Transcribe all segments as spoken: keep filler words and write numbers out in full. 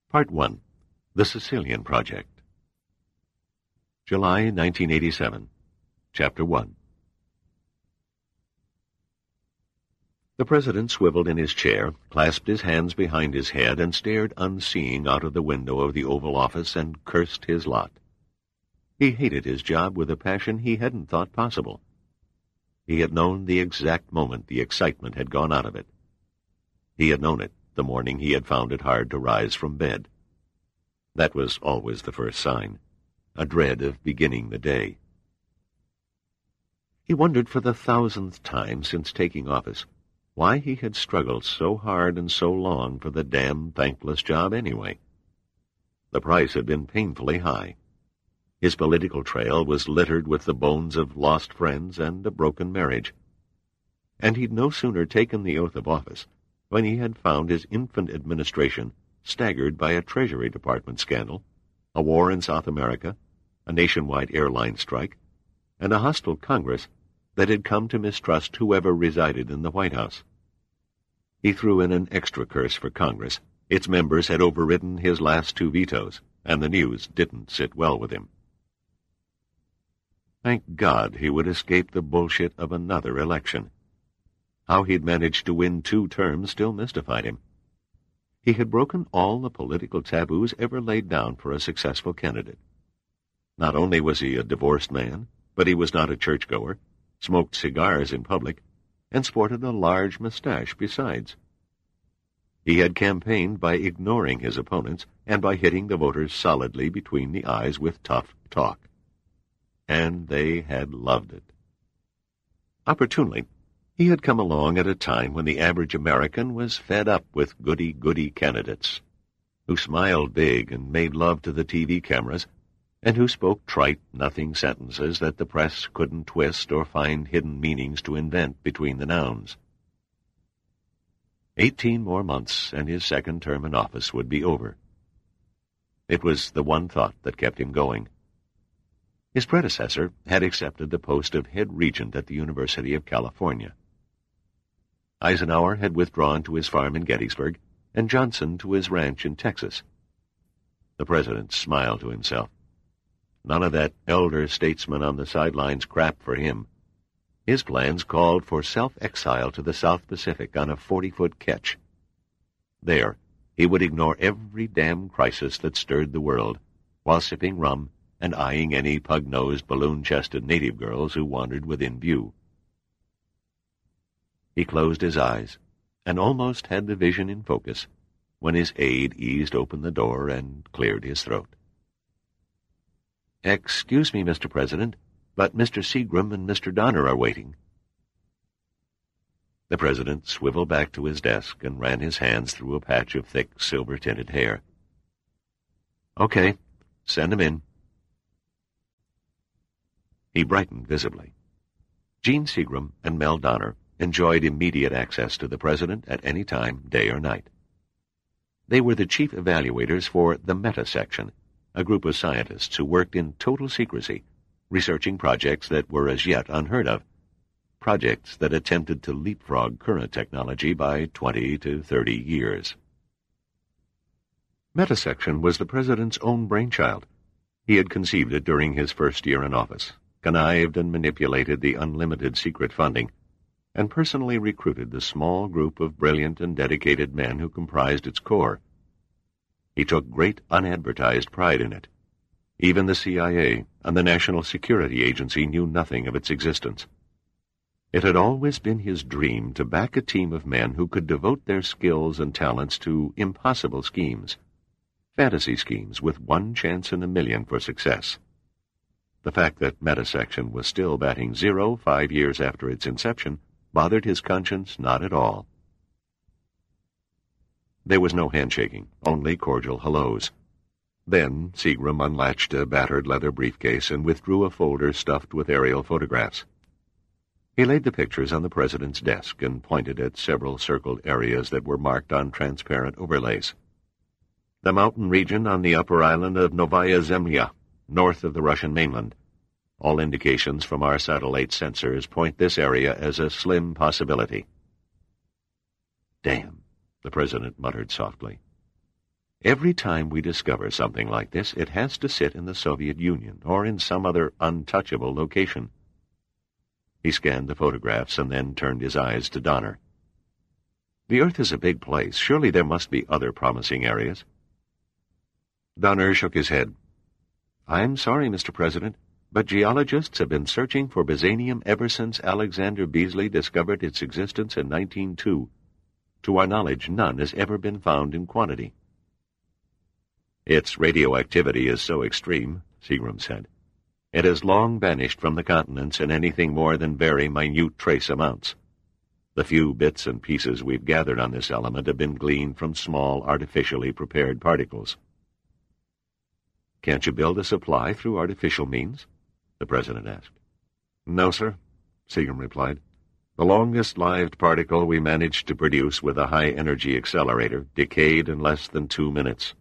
Part one. The Sicilian Project. July nineteen eighty-seven. Chapter one. The President swiveled in his chair, clasped his hands behind his head, and stared unseeing out of the window of the Oval Office and cursed his lot. He hated his job with a passion he hadn't thought possible. He had known the exact moment the excitement had gone out of it. He had known it the morning he had found it hard to rise from bed. That was always the first sign, a dread of beginning the day. He wondered for the thousandth time since taking office why he had struggled so hard and so long for the damn thankless job anyway. The price had been painfully high. His political trail was littered with the bones of lost friends and a broken marriage. And he'd no sooner taken the oath of office when he had found his infant administration staggered by a Treasury Department scandal, a war in South America, a nationwide airline strike, and a hostile Congress that had come to mistrust whoever resided in the White House. He threw in an extra curse for Congress. Its members had overridden his last two vetoes, and the news didn't sit well with him. Thank God he would escape the bullshit of another election. How he'd managed to win two terms still mystified him. He had broken all the political taboos ever laid down for a successful candidate. Not only was he a divorced man, but he was not a churchgoer, smoked cigars in public, and sported a large mustache besides. He had campaigned by ignoring his opponents and by hitting the voters solidly between the eyes with tough talk. And they had loved it. Opportunely, he had come along at a time when the average American was fed up with goody-goody candidates, who smiled big and made love to the T V cameras, and who spoke trite, nothing sentences that the press couldn't twist or find hidden meanings to invent between the nouns. Eighteen more months, and his second term in office would be over. It was the one thought that kept him going. His predecessor had accepted the post of head regent at the University of California. Eisenhower had withdrawn to his farm in Gettysburg, and Johnson to his ranch in Texas. The President smiled to himself. None of that elder statesman on the sidelines crap for him. His plans called for self-exile to the South Pacific on a forty-foot ketch. There, he would ignore every damn crisis that stirred the world, while sipping rum and eyeing any pug-nosed, balloon-chested native girls who wandered within view. He closed his eyes, and almost had the vision in focus, when his aide eased open the door and cleared his throat. "Excuse me, Mister President, but Mister Seagram and Mister Donner are waiting." The President swiveled back to his desk and ran his hands through a patch of thick, silver-tinted hair. "Okay, send him in." He brightened visibly. Gene Seagram and Mel Donner enjoyed immediate access to the President at any time, day or night. They were the chief evaluators for the Meta Section, a group of scientists who worked in total secrecy, researching projects that were as yet unheard of, projects that attempted to leapfrog current technology by twenty to thirty years. Meta Section was the President's own brainchild. He had conceived it during his first year in office, connived and manipulated the unlimited secret funding, and personally recruited the small group of brilliant and dedicated men who comprised its core. He took great unadvertised pride in it. Even the C I A and the National Security Agency knew nothing of its existence. It had always been his dream to back a team of men who could devote their skills and talents to impossible schemes, fantasy schemes with one chance in a million for success. The fact that Meta Section was still batting zero five years after its inception bothered his conscience not at all. There was no handshaking, only cordial hellos. Then Seagram unlatched a battered leather briefcase and withdrew a folder stuffed with aerial photographs. He laid the pictures on the President's desk and pointed at several circled areas that were marked on transparent overlays. The mountain region on the upper island of Novaya Zemlya, north of the Russian mainland. All indications from our satellite sensors point this area as a slim possibility. "Damn," the President muttered softly. Every time we discover something like this, it has to sit in the Soviet Union or in some other untouchable location. He scanned the photographs and then turned his eyes to Donner. The Earth is a big place. Surely there must be other promising areas. Donner shook his head. I'm sorry, Mister President, but geologists have been searching for Byzanium ever since Alexander Beasley discovered its existence in nineteen oh two. To our knowledge, none has ever been found in quantity. Its radioactivity is so extreme, Seagram said. It has long vanished from the continents in anything more than very minute trace amounts. The few bits and pieces we've gathered on this element have been gleaned from small, artificially prepared particles. Can't you build a supply through artificial means? The President asked. No, sir, Seagram replied. The longest-lived particle we managed to produce with a high-energy accelerator decayed in less than two minutes.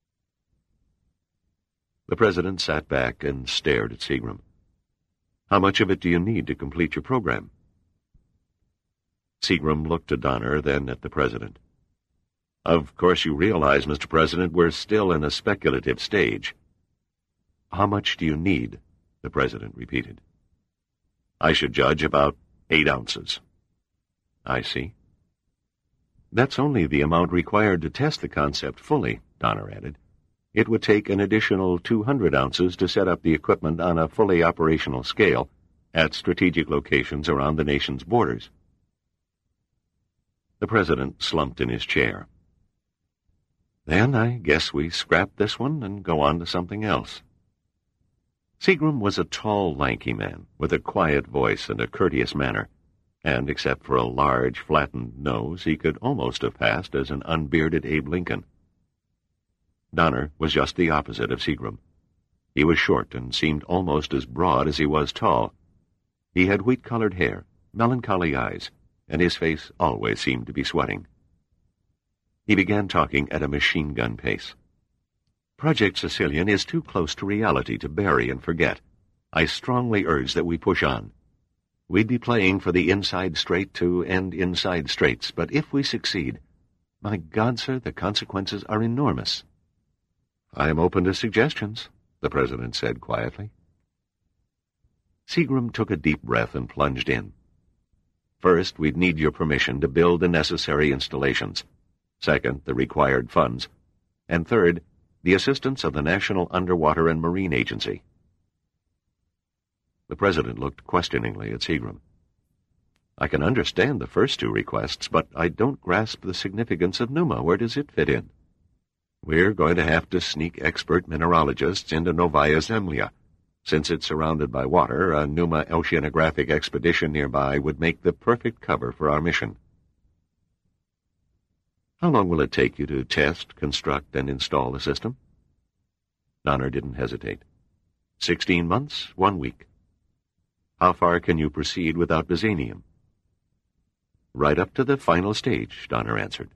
The President sat back and stared at Seagram. How much of it do you need to complete your program? Seagram looked at Donner, then at the President. Of course you realize, Mister President, we're still in a speculative stage. How much do you need? The President repeated. I should judge about eight ounces. I see. That's only the amount required to test the concept fully, Donner added. It would take an additional two hundred ounces to set up the equipment on a fully operational scale at strategic locations around the nation's borders. The President slumped in his chair. Then I guess we scrap this one and go on to something else. Seagram was a tall, lanky man with a quiet voice and a courteous manner, and except for a large, flattened nose, he could almost have passed as an unbearded Abe Lincoln. Donner was just the opposite of Seagram. He was short and seemed almost as broad as he was tall. He had wheat-colored hair, melancholy eyes, and his face always seemed to be sweating. He began talking at a machine-gun pace. Project Sicilian is too close to reality to bury and forget. I strongly urge that we push on. We'd be playing for the inside straight to end inside straights, but if we succeed, my God, sir, the consequences are enormous. I am open to suggestions, the President said quietly. Seagram took a deep breath and plunged in. First, we'd need your permission to build the necessary installations. Second, the required funds. And third, the assistance of the National Underwater and Marine Agency. The President looked questioningly at Seagram. I can understand the first two requests, but I don't grasp the significance of Numa. Where does it fit in? We're going to have to sneak expert mineralogists into Novaya Zemlya. Since it's surrounded by water, a Numa oceanographic expedition nearby would make the perfect cover for our mission. How long will it take you to test, construct, and install the system? Donner didn't hesitate. Sixteen months, one week. How far can you proceed without Byzanium? Right up to the final stage, Donner answered.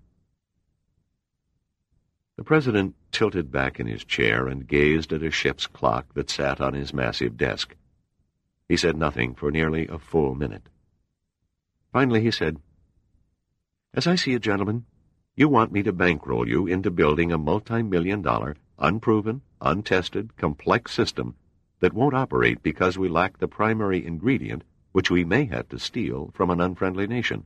The President tilted back in his chair and gazed at a ship's clock that sat on his massive desk. He said nothing for nearly a full minute. Finally he said, As I see it, gentlemen, you want me to bankroll you into building a multi-million dollar, unproven, untested, complex system that won't operate because we lack the primary ingredient which we may have to steal from an unfriendly nation.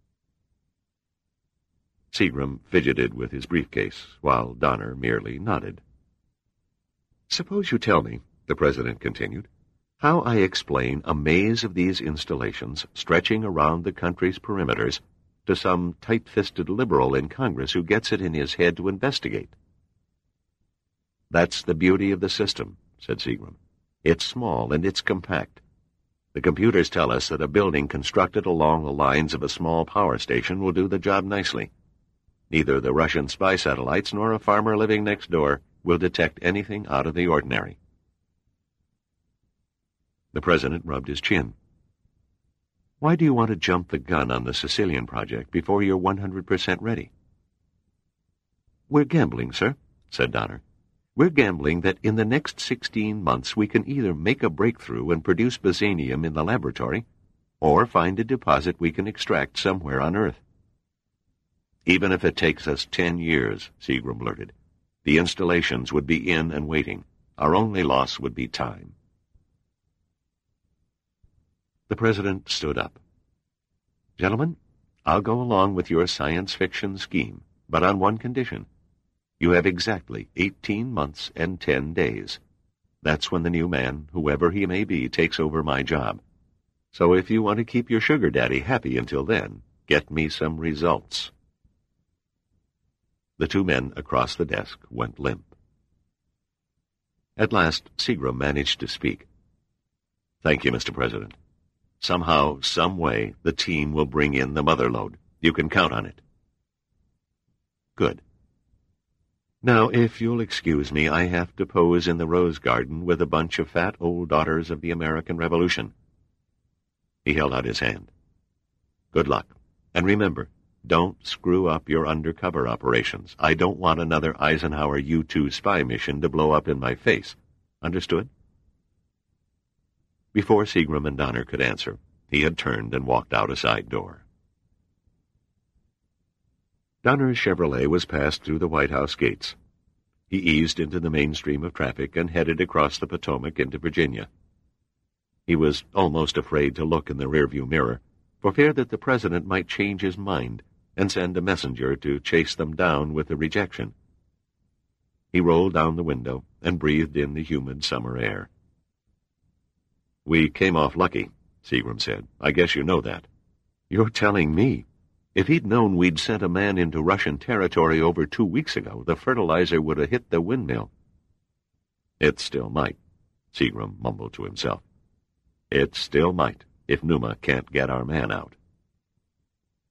Seagram fidgeted with his briefcase, while Donner merely nodded. Suppose you tell me, the President continued, how I explain a maze of these installations stretching around the country's perimeters to some tight-fisted liberal in Congress who gets it in his head to investigate. That's the beauty of the system, said Seagram. It's small and it's compact. The computers tell us that a building constructed along the lines of a small power station will do the job nicely. Neither the Russian spy satellites nor a farmer living next door will detect anything out of the ordinary. The President rubbed his chin. Why do you want to jump the gun on the Sicilian project before you're one hundred percent ready? We're gambling, sir, said Donner. We're gambling that in the next sixteen months we can either make a breakthrough and produce Byzanium in the laboratory, or find a deposit we can extract somewhere on Earth. Even if it takes us ten years, Seagram blurted, The installations would be in and waiting. Our only loss would be time. The President stood up. Gentlemen, I'll go along with your science fiction scheme, but on one condition. You have exactly eighteen months and ten days. That's when the new man, whoever he may be, takes over my job. So if you want to keep your sugar daddy happy until then, get me some results. The two men across the desk went limp. At last, Seagram managed to speak. Thank you, Mister President. Somehow, some way, the team will bring in the mother lode. You can count on it. Good. Now, if you'll excuse me, I have to pose in the Rose Garden with a bunch of fat old daughters of the American Revolution. He held out his hand. Good luck. And remember, don't screw up your undercover operations. I don't want another Eisenhower U two spy mission to blow up in my face. Understood? Before Seagram and Donner could answer, he had turned and walked out a side door. Donner's Chevrolet was passed through the White House gates. He eased into the mainstream of traffic and headed across the Potomac into Virginia. He was almost afraid to look in the rearview mirror, for fear that the President might change his mind and send a messenger to chase them down with a rejection. He rolled down the window and breathed in the humid summer air. We came off lucky, Seagram said. I guess you know that. You're telling me. If he'd known we'd sent a man into Russian territory over two weeks ago, the fertilizer would have hit the windmill. It still might, Seagram mumbled to himself. It still might, if Numa can't get our man out.